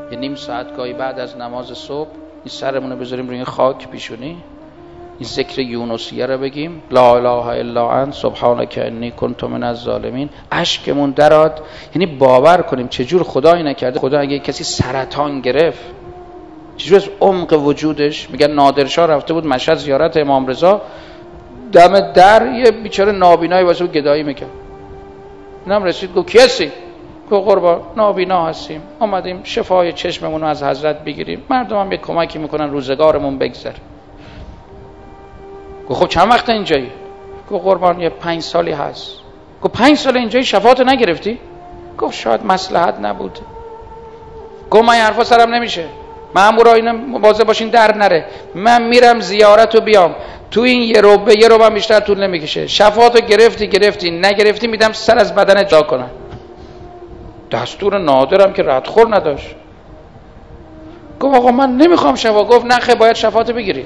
یه نیم ساعت گاهی بعد از نماز صبح این سرمون رو بذاریم روی خاک پیشونی، این ذکر یونسیه رو بگیم، لا اله الا انت سبحانک انی کنت من الظالمین. اشکمون دراد، یعنی باور کنیم چجور خدا اینو کرده. خدا اگه کسی سرطان گرفت چجور از عمق وجودش، میگن نادرشاه رفته بود مشهد زیارت امام رضا، دم در یه بیچاره نابینایی واسه بود گدایی میکرد. اینم رسید گفت کی هستی؟ گفت قربان نابینا هستیم، اومدیم شفای چشممون رو از حضرت بگیریم، مردم هم یه کمکی میکنن روزگارمون بگذره. گفت خب چند وقت اینجایی؟ گفت قربان یه 5 سالی هست. گفت 5 سال اینجایی شفاعت نگرفتی؟ گفت شاید مصلحت نبود. گفت من این حرفا سرم نمیشه، مامورا اینا مواظب باشین در نره، من میرم زیارت رو بیام، تو این یه رو بیشتر طول نمیکشه، شفاعت گرفتی نگرفتی میدم سر از بدن جا کنن. دستور نادرم که ردخور نداشت. گفت آقا من نمیخوام شفا. گفت نخه باید شفاعت بگیری.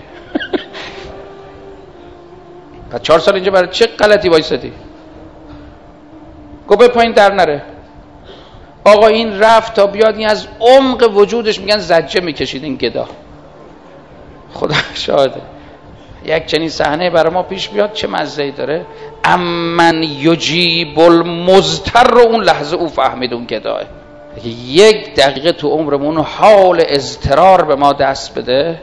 بعد 4 سال اینجا برای چه غلطی وایسادی؟ گفت به پایین در نره. آقا این رفت تا بیاد این از عمق وجودش میگن زجه میکشید این گدا. خدا شاهده یک چنین صحنه برای ما پیش بیاد چه مزه‌ای داره. امن یجیب المضطر رو اون لحظه او فهمید اون گداه. یک دقیقه تو عمرمون حال اضطرار به ما دست بده،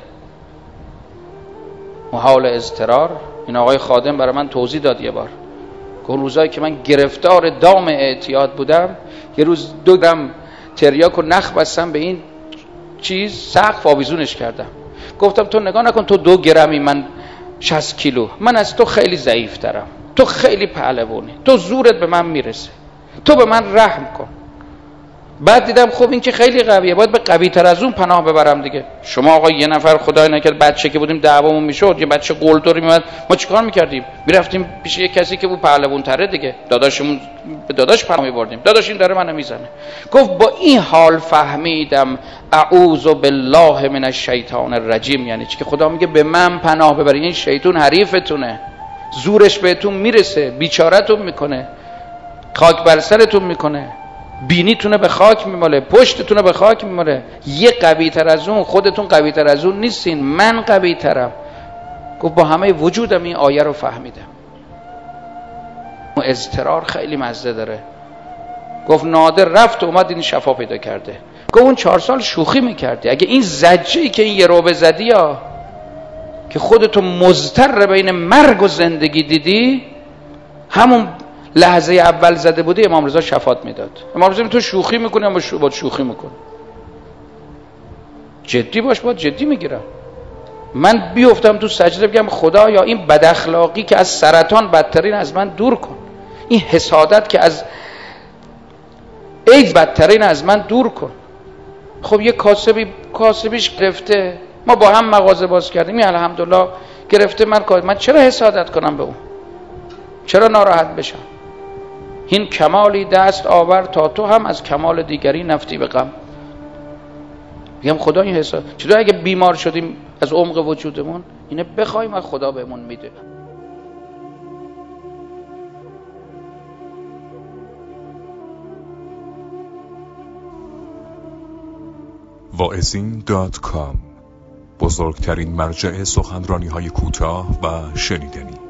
اون حال اضطرار. این آقای خادم برای من توضیح داد یه بار، که اون روزایی که من گرفتار دام اعتیاد بودم، یه روز 2 گرم تریاک و نخ بستم به این چیز، سقف آویزونش کردم. گفتم تو نگاه نکن تو 2 گرمی، من 60 کیلو، من از تو خیلی ضعیف‌ترم، تو خیلی پهلوانی، تو زورت به من میرسه، تو به من رحم کن. بعد دیدم خب این که خیلی قویه، باید به قوی تر از اون پناه ببرم دیگه. شما آقا یه نفر خدای نکرد بچه که بودیم دعوامون میشد، یه بچه قلدری میومد، ما چیکار میکردیم؟ میرفتیم پیش یه کسی که بود پهلوان تره دیگه، داداشمون به داداش پناه میبردیم، داداش این داره منو میزنه. گفت با این حال فهمیدم اعوذ بالله من الشیطان الرجیم، یعنی چی؟ که خدا میگه به من پناه ببرید، این شیطان حریفتونه، زورش بهتون میرسه، بیچارهتون میکنه، خاک بر سرتون میکنه، بینیتونه به خاک میماله، پشتتونه به خاک میماله. یه قوی تر از اون، خودتون قوی تر از اون نیستین، من قوی ترم. گفت با همه وجودم این آیه رو فهمیدم. اون اضطرار خیلی مزه داره. گفت نادر رفت و اومد این شفا پیدا کرده. گفت اون 4 سال شوخی میکردی، اگه این زجه‌ای که این یه رو بزدی یا که خودتو مضطر بین مرگ و زندگی دیدی، همون لحظه اول زده بودی، امام رضا شفاعت میداد. امام رضا تو شوخی میکنی اما باید شوخی میکنی، جدی باش، باید جدی میگیرم. من بیفتم تو سجده بگم خدا یا این بد اخلاقی که از سرطان بدترین از من دور کن، این حسادت که از ایدز بدترین از من دور کن. خب یه کاسبیش گرفته، ما با هم مغازه باز کردیم، این الحمدلله گرفته، من چرا حسادت کنم به اون؟ چرا ناراحت بشم؟ این کمالی دست آور تا تو هم از کمال دیگری نفتی به غم. میگم خدا این حساب چطور اگه بیمار شدیم از عمق وجودمون اینه بخوایم از خدا بهمون میده. واعظین.com، بزرگترین مرجع سخنرانی‌های کوتاه و شنیدنی.